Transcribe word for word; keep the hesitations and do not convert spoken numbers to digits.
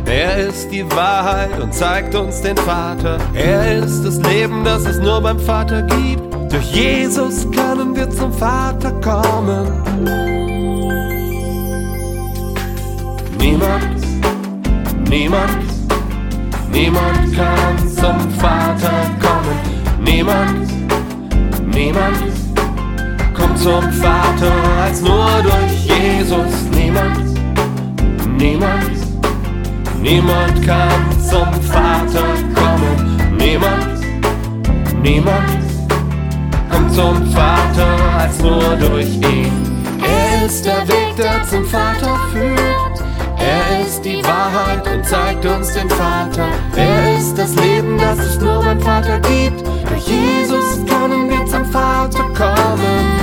Er ist die Wahrheit und zeigt uns den Vater. Er ist das Leben, das es nur beim Vater gibt. Durch Jesus können wir zum Vater kommen. Niemand, niemand, niemand kann zum Vater kommen. Niemand, niemand kommt zum Vater als nur durch Jesus. Niemand, niemand, niemand kann zum Vater kommen. Niemand, niemand kommt zum Vater als nur durch ihn. Er ist der Weg, der zum Vater führt. Er ist die Wahrheit und zeigt uns den Vater. Er ist das Leben, das es nur beim Vater gibt. Durch Jesus können wir zum Vater kommen.